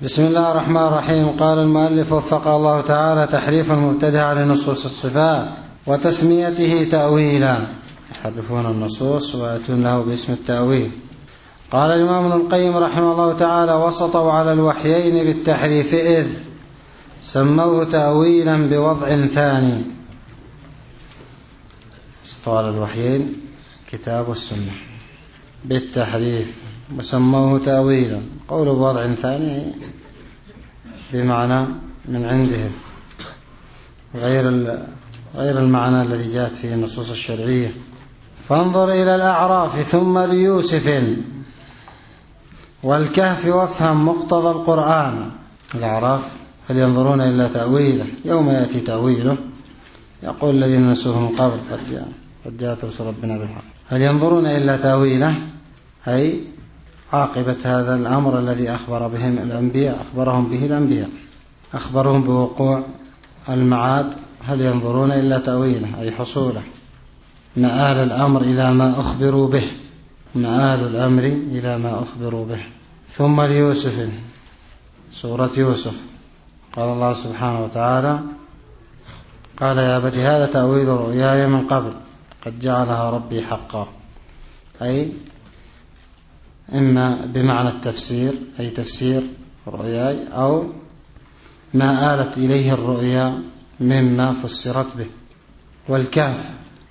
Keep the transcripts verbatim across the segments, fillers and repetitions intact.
بسم الله الرحمن الرحيم. قال المؤلف وفقه الله تعالى: تحريف المبتدع لنصوص الصفات وتسميته تأويلا، يحرفون النصوص ويأتون له باسم التأويل. قال الإمام ابن القيم رحمه الله تعالى: وسطوا على الوحيين بالتحريف إذ سموه تأويلا بوضع ثاني. وسطوا على الوحيين كتاب والسنة بالتحريف وسموه تأويلا، قوله بوضع ثاني بمعنى من عندهم غير غير المعنى الذي جاءت فيه النصوص الشرعية. فانظر إلى الأعراف ثم ليوسف والكهف وافهم مقتضى القرآن. الأعراف هل ينظرون إلا تأويله؟ يوم يأتي تأويله يقول الذين نسوه من قبل قد جاءت رسل ربنا بالحق. هل ينظرون إلا تأويله؟ أي عاقبة هذا الأمر الذي أخبر بهم الأنبياء أخبرهم به الأنبياء أخبرهم بوقوع المعاد. هل ينظرون إلا تأويله أي حصوله؟ مآل الأمر إلى ما أخبروا به، مآل الأمر إلى ما أخبروا به. ثم ليوسف، سورة يوسف، قال الله سبحانه وتعالى: قال يا أبت هذا تأويل رؤياي من قبل قد جعلها ربي حقا، أي إما بمعنى التفسير أي تفسير رؤياي، أو ما آلت إليه الرؤيا مما فسرت به. والكهف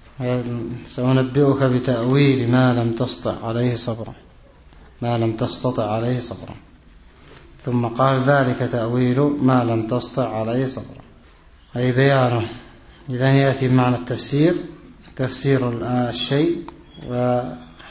سأنبئك بتأويل ما لم تستطع عليه صبرا ما لم تستطع عليه صبرا ثم قال ذلك تأويل ما لم تستطع عليه صبرا، أي بيانه. إذن يأتي بمعنى التفسير، تفسير الشيء، و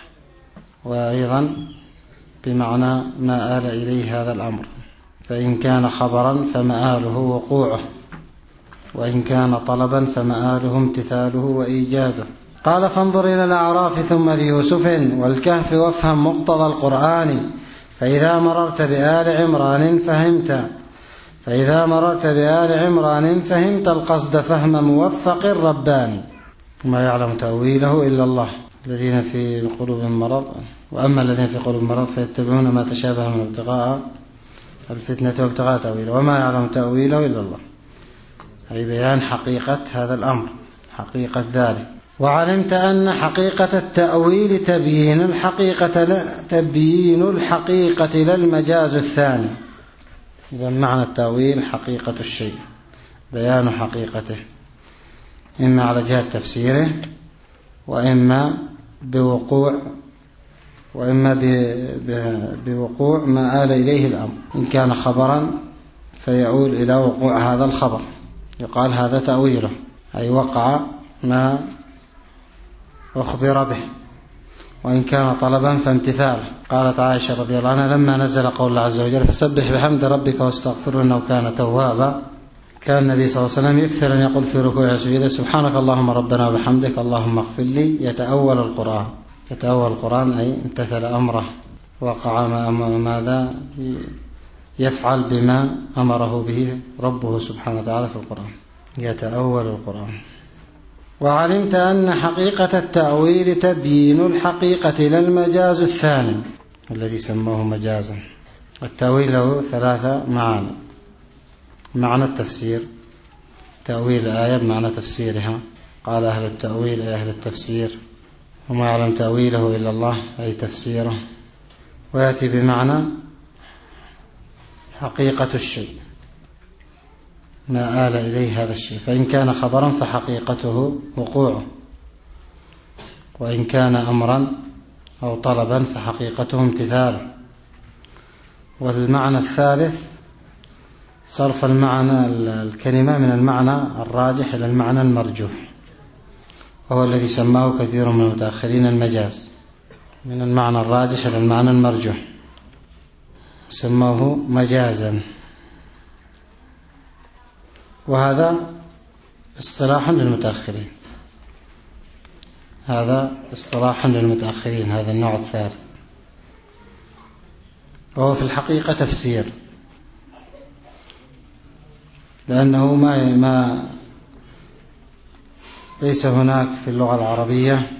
وأيضا بمعنى ما آل إليه هذا الأمر. فإن كان خبرا فمآله وقوعه، وإن كان طلبا فمآله امتثاله وإيجاده. قال: فانظر إلى الأعراف ثم ليوسف والكهف وافهم مقتضى القرآن فإذا مررت بآل عمران فهمت فإذا مررت بآل عمران فهمت القصد فهم موفق رباني. ما يعلم تأويله إلا الله، الذين في قلوبهم مرض، وأما الذين في قلوبهم مرض فيتبعون ما تشابه من ابتغاء الفتنة وابتغاء تأويله وما يعلم تأويله إلا الله، أي بيان حقيقة هذا الأمر، حقيقة ذلك. وعلمت أن حقيقة التأويل تبيين الحقيقة تبيين الحقيقة للمجاز الثاني. إذا معنى التأويل حقيقة الشيء، بيان حقيقته، إما على جهة تفسيره، وإما بوقوع وإما بوقوع ما آل إليه الأمر. إن كان خبرا فيعود إلى وقوع هذا الخبر، يقال هذا تأويله، أي وقع ما أخبر به. وإن كان طلبا فامتثاله. قالت عائشة رضي الله عنها: لما نزل قول الله عز وجل فسبح بحمد ربك واستغفره إنه كان توابا، كان النبي صلى الله عليه وسلم يكثر أن يقول في ركوعه وسجوده: سبحانك اللهم ربنا وبحمدك اللهم اغفر لي. يتأول القرآن، يتأول القرآن أي امتثل أمره، وقع ما ماذا يفعل بما أمره به ربه سبحانه وتعالى في القرآن، يتأول القرآن. وعلمت أن حقيقة التأويل تبيين الحقيقة للمجاز الثاني الذي سموه مجازا. التأويل له ثلاثة معاني: معنى التفسير، تأويل الآية بمعنى تفسيرها، قال أهل التأويل أي أهل التفسير، وما يعلم تأويله إلا الله أي تفسيره. ويأتي بمعنى حقيقة الشيء، ما آل إليه هذا الشيء. فإن كان خبرا فحقيقته وقوعه، وإن كان أمرا أو طلبا فحقيقته امتثاله. والمعنى الثالث صرف المعنى الكلمة من المعنى الراجح إلى المعنى المرجوح، وهو الذي سماه كثير من المتأخرين المجاز، من المعنى الراجح إلى المعنى المرجوح سموه مجازا. وهذا اصطلاح للمتأخرين، هذا اصطلاح للمتأخرين، هذا النوع الثالث، وهو في الحقيقة تفسير، لأنه ما ما ليس هناك في اللغة العربية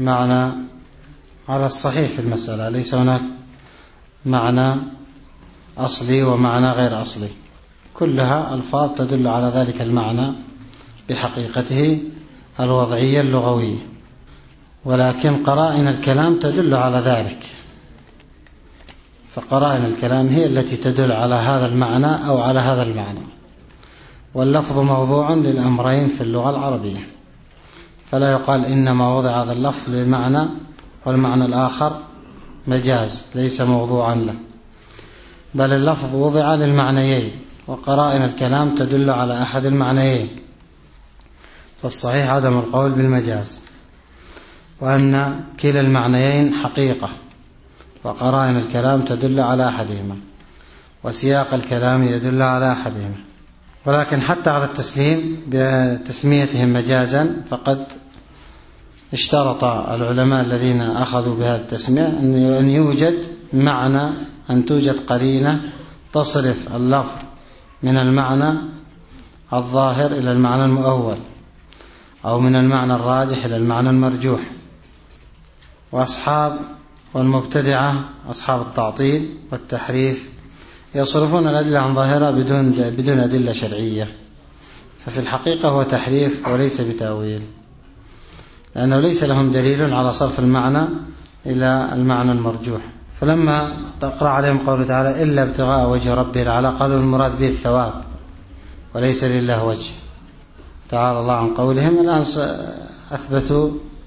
معنى على الصحيح في المسألة، ليس هناك معنى أصلي ومعنى غير أصلي، كلها ألفاظ تدل على ذلك المعنى بحقيقته الوضعية اللغوية، ولكن قرائن الكلام تدل على ذلك، فقرائن الكلام هي التي تدل على هذا المعنى أو على هذا المعنى. واللفظ موضوع للأمرين في اللغة العربية، فلا يقال إنما وضع هذا اللفظ للمعنى والمعنى الآخر مجاز ليس موضوعا له، بل اللفظ وضع للمعنيين، وقرائن الكلام تدل على أحد المعنيين، فالصحيح عدم القول بالمجاز، وأن كلا المعنيين حقيقة، وقرائن الكلام تدل على أحدهما، وسياق الكلام يدل على أحدهما. ولكن حتى على التسليم بتسميتهم مجازا فقد اشترط العلماء الذين أخذوا بهذه التسمية أن يوجد معنى، أن توجد قرينة تصرف اللفظ من المعنى الظاهر إلى المعنى المؤول، أو من المعنى الراجح إلى المعنى المرجوح. وأصحاب والمبتدعة أصحاب التعطيل والتحريف يصرفون الأدلة عن ظاهرة بدون بدون أدلة شرعية، ففي الحقيقة هو تحريف وليس بتأويل، لأنه ليس لهم دليل على صرف المعنى إلى المعنى المرجوح. فلما تقرأ عليهم قوله تعالى إلا ابتغاء وجه ربه الأعلى، قالوا المراد به الثواب وليس لله وجه، تعالى الله عن قولهم. الآن أثبتوا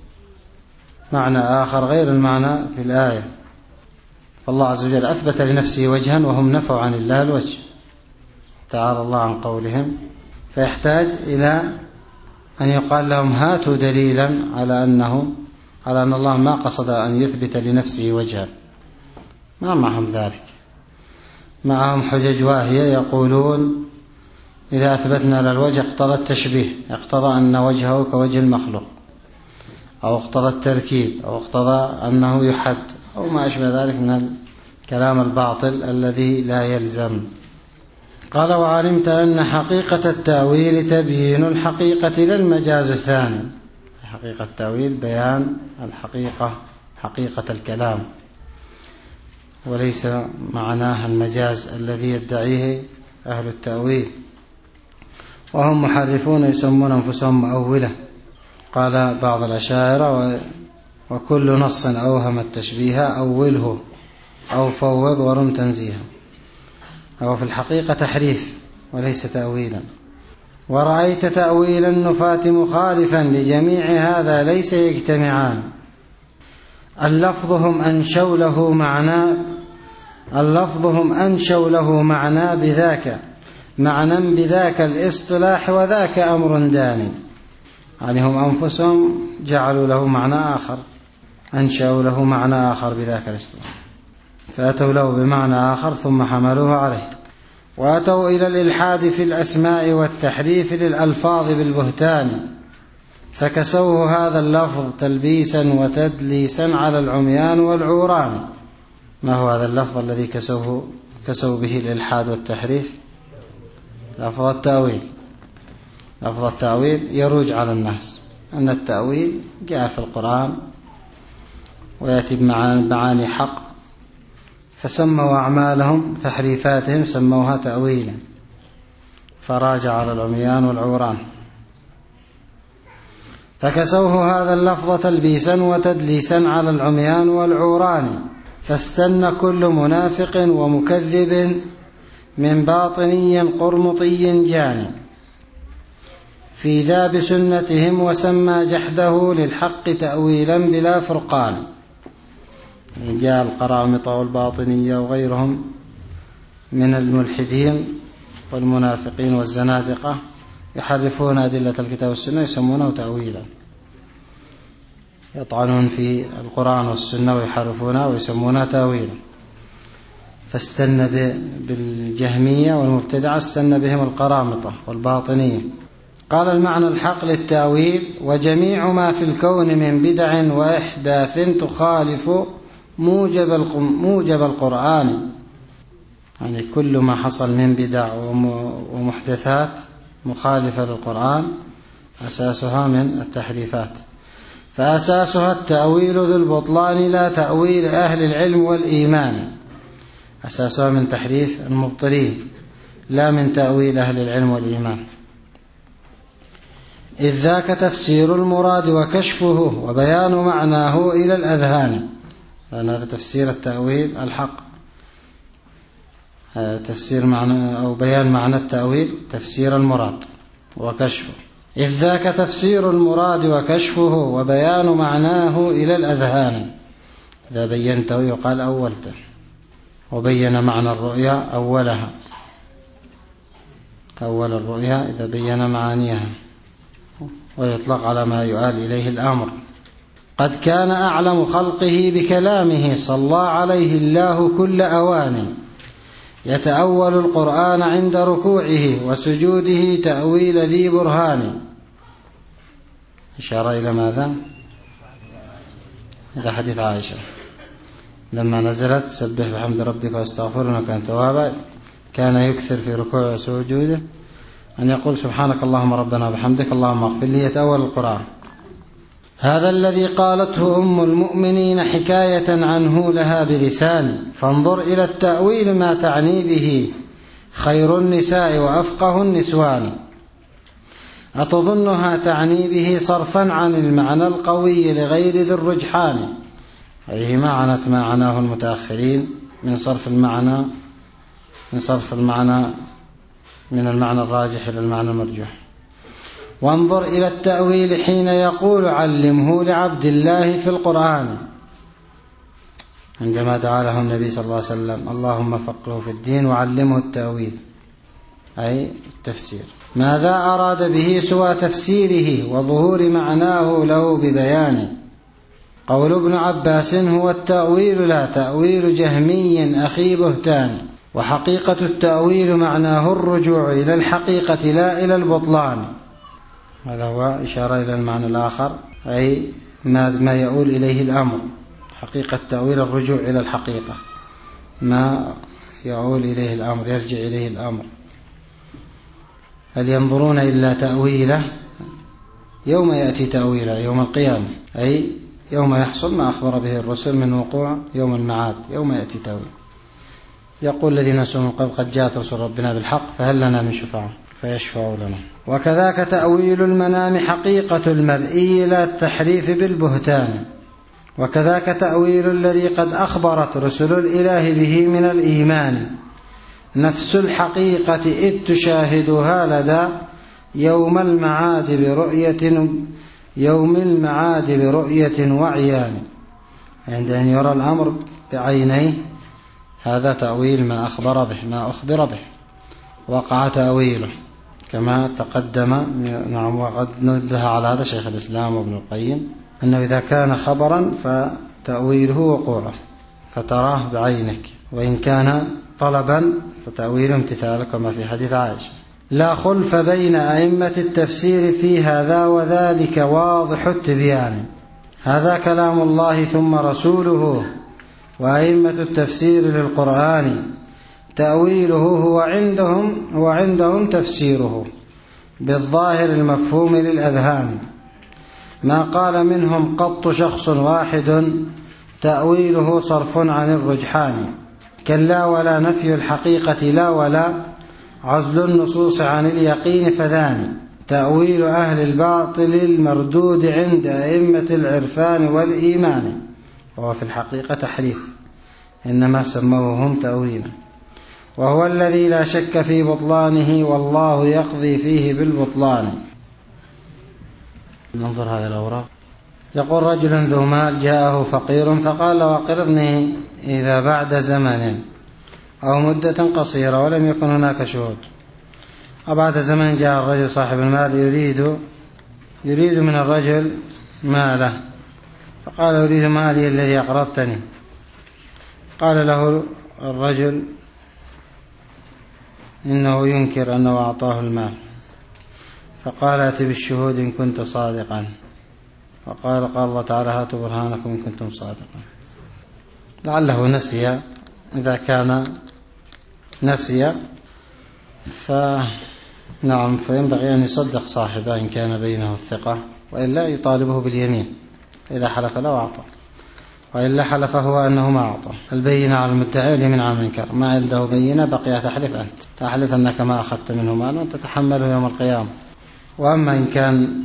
معنى آخر غير المعنى في الآية، فالله عز وجل أثبت لنفسه وجها وهم نفوا عن الله الوجه، تعالى الله عن قولهم. فيحتاج إلى أن يقال لهم هاتوا دليلا على أنه على أن الله ما قصد أن يثبت لنفسه وجها، ما معهم ذلك، معهم حجج واهية يقولون إذا أثبتنا للوجه اقتضى التشبيه، اقتضى أن وجهه كوجه المخلوق، أو اقتضى التركيب، أو اقتضى أنه يحد، أو ما أشبه ذلك من الكلام الباطل الذي لا يلزم. قال وعلمت أن حقيقة التأويل تبيين الحقيقة للمجاز الثاني. حقيقة التأويل بيان الحقيقة، حقيقة الكلام، وليس معناها المجاز الذي يدعيه أهل التأويل، وهم محرفون يسمون أنفسهم مؤولة. قال بعض الأشاعرة وكل نص أوهم التشبيه أوله أو فوض ورم تنزيها، هو في الحقيقة تحريف وليس تأويلا. ورأيت تأويل النفاة مخالفا لجميع هذا ليس يجتمعان. اللفظهم أنشوا له معنى اللفظهم أنشوا له معنى بذاك معنى بذاك الاصطلاح، وذاك أمر داني. يعني هم أنفسهم جعلوا له معنى آخر، أنشأوا له معنى آخر بذاك الاصطلاح، فأتوا له بمعنى آخر ثم حملوه عليه. وأتوا إلى الإلحاد في الأسماء والتحريف للألفاظ بالبهتان، فكسوه هذا اللفظ تلبيسا وتدليسا على العميان والعوران. ما هو هذا اللفظ الذي كسوه كسوا به الإلحاد والتحريف؟ لفظ التأويل. لفظ التأويل يروج على الناس أن التأويل جاء في القرآن ويأتي بمعاني حق، فسموا أعمالهم تحريفاتهم سموها تأويلا، فراجع على العميان والعوران. فكسوه هذا اللفظ تلبيسا وتدليسا على العميان والعوران، فاستن كل منافق ومكذب من باطني قرمطي جاني في ذا بسنتهم، وسمى جحده للحق تأويلا بلا فرقان. جاء القرامطة والباطنية وغيرهم من الملحدين والمنافقين والزنادقة يحرفون أدلة الكتاب والسنة يسمونه تأويلا، يطعنون في القرآن والسنة ويحرفونها ويسمونها تأويلا. فاستن بالجهمية والمبتدعة استن بهم القرامطة والباطنية. قال المعنى الحق للتأويل وجميع ما في الكون من بدع وإحداث تخالف موجب موجب القرآن، يعني كل ما حصل من بدع ومحدثات مخالفة للقرآن أساسها من التحريفات. فأساسها التأويل ذو البطلان لا تأويل أهل العلم والإيمان، أساسها من تحريف المبطلين لا من تأويل أهل العلم والإيمان. إذ ذاك تفسير المراد وكشفه وبيان معناه إلى الأذهان، لأن هذا تفسير التأويل الحق، تفسير معنى أو بيان معنى التأويل تفسير المراد وكشفه. إذ ذاك تفسير المراد وكشفه وبيان معناه إلى الأذهان، إذا بينته يقال أولته، وبين معنى الرؤيا أولها، أول الرؤيا إذا بين معانيها، ويطلق على ما يؤال إليه الأمر. قد كان أعلم خلقه بكلامه صلى عليه الله كل أوان، يتأول القرآن عند ركوعه وسجوده تأويل ذي برهان. إشارة إلى ماذا؟ إلى حديث عائشة لما نزلت سبح بحمد ربك واستغفره إنه كان توابا، كان يكثر في ركوعه وسجوده أن يقول سبحانك اللهم ربنا وبحمدك اللهم اغفر لي، يتأول القرآن. هذا الذي قالته أم المؤمنين حكاية عنه لها بلسان، فانظر إلى التأويل ما تعني به خير النساء وأفقه النسوان. أتظنها تعني به صرفا عن المعنى القوي لغير ذي الرجحان، أي ما عنت ما عناه المتأخرين من صرف المعنى من صرف المعنى من المعنى الراجح إلى المعنى المرجوح. وانظر إلى التأويل حين يقول علمه لعبد الله في القرآن، عندما دعا له النبي صلى الله عليه وسلم اللهم فقهه في الدين وعلمه التأويل أي التفسير. ماذا أراد به سوى تفسيره وظهور معناه له ببيانه؟ قول ابن عباس هو التأويل لا تأويل جهمي أخي بهتان، وحقيقة التأويل معناه الرجوع إلى الحقيقة لا إلى البطلان. هذا هو إشارة إلى المعنى الآخر، أي ما يؤول إليه الأمر. حقيقة التأويل الرجوع إلى الحقيقة، ما يؤول إليه الأمر يرجع إليه الأمر. هل ينظرون إلا تأويله يوم يأتي تأويله يوم القيامة، أي يوم يحصل ما أخبر به الرسل من وقوع يوم المعاد، يوم يأتي تأويل. يقول الذين نسوا من قبل قد جاءت رسل ربنا بالحق فهل لنا من شفعاء فيشفعوا لنا. وكذاك تأويل المنام حقيقة المرئي لا التحريف بالبهتان، وكذاك تأويل الذي قد أخبرت رسل الإله به من الإيمان، نفس الحقيقة إذ تشاهدها لدى يوم المعاد برؤية يوم المعاد برؤية وعيان، عند أن يرى الأمر بعينيه. هذا تأويل ما أخبر به ما أخبر به وقع تأويله كما تقدم. نعم، وقد نبه على هذا شيخ الإسلام وابن القيم أنه إذا كان خبرا فتأويله وقوعه فتراه بعينك، وإن كان طلبا فتأويل امتثاله كما في حديث عائشة. لا خلف بين أئمة التفسير في هذا وذلك واضح التبيان، هذا كلام الله ثم رسوله وأئمة التفسير للقرآن، تأويله هو عندهم هو عندهم تفسيره بالظاهر المفهوم للأذهان. ما قال منهم قط شخص واحد تأويله صرف عن الرجحان، كلا ولا نفي الحقيقة لا ولا عزل النصوص عن اليقين فذان، تأويل أهل الباطل المردود عند أئمة العرفان والإيمان، وهو في الحقيقة تحريف إنما سموه هم تأويلا، وهو الذي لا شك في بطلانه والله يقضي فيه بالبطلان. ننظر هذه الأوراق. يقول رجل ذو مال جاءه فقير فقال وقرضني إذا بعد زمن أو مدة قصيرة ولم يكن هناك شهود. وبعد زمن جاء الرجل صاحب المال يريد يريد من الرجل ماله، فقال أريد مالي الذي أقرضتني. قال له الرجل إنه ينكر أنه أعطاه المال، فقال أتي بالشهود إن كنت صادقا. فقال قال الله تعالى هاتوا برهانكم إن كنتم صادقين. لعله نسي، إذا كان نسي فنعم فينبغي أن يصدق صاحبه إن كان بينه الثقة، وإلا يطالبه باليمين إذا حلف له أعطى. وإلا حلف هو أنه ما أعطى. البينة على المدعي واليمين على المنكر. ما عنده بينة بقي تحلف أنت، تحلف أنك ما أخذت منه مالا تتحمله يوم القيامة. وأما إن كان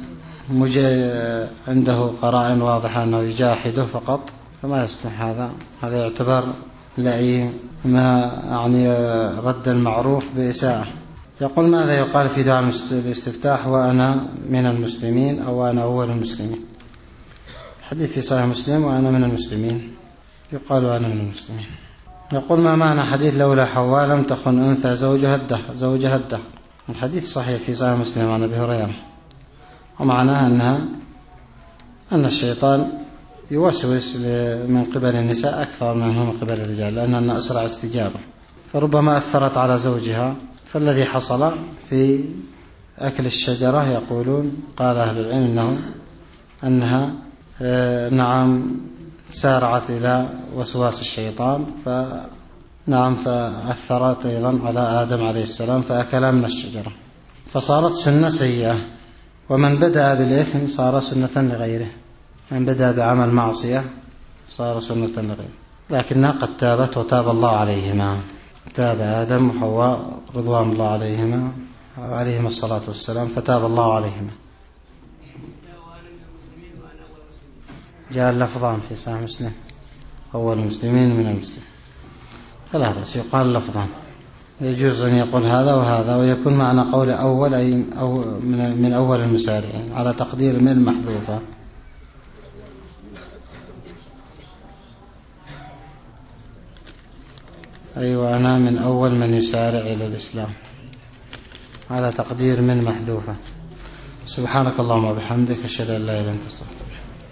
عنده قرائن واضحة أنه يجاحده فقط فما يصلح هذا، هذا يعتبر لأي ما يعني رد المعروف بإساءة. يقول ماذا يقال في دعاء الاستفتاح وأنا من المسلمين أو أنا أول المسلمين؟ حديث في صحيح مسلم وأنا من المسلمين، يقال أنا من المسلمين. يقول ما معنى حديث لولا حواء لم تخن أنثى زوجها الدهر زوجها الدهر؟ الحديث صحيح في صحيح مسلم عن أبي هريرة، ومعناها أنها أن الشيطان يوسوس من قبل النساء أكثر منه من قبل الرجال، لأنها أسرع استجابة، فربما أثرت على زوجها. فالذي حصل في أكل الشجرة يقولون قال أهل العلم إنه أنها نعم سارعت إلى وسواس الشيطان، فنعم فأثرت أيضا على آدم عليه السلام فأكل من الشجرة، فصارت سنة سيئة. ومن بدأ بالإثم صار سنة لغيره، من بدأ بعمل معصية صار سنة لغيره، لكنها قد تابت وتاب الله عليهما. تاب آدم وحواء رضوان الله عليهما عليهما الصلاة والسلام فتاب الله عليهما. جاء اللفظان في صحيح مسلم أول المسلمين من المسلمين، فلا بأس يقال لفظان، يجوز أن يقول هذا وهذا، ويكون معنى قول أول أي أو من أول المسارعين على تقدير من المحذوفة. أيوة أنا من أول من يسارع إلى الإسلام على تقدير من محذوفة. سبحانك اللهم وبحمدك أشهد أن لا إله إلا أنت أستغفرك.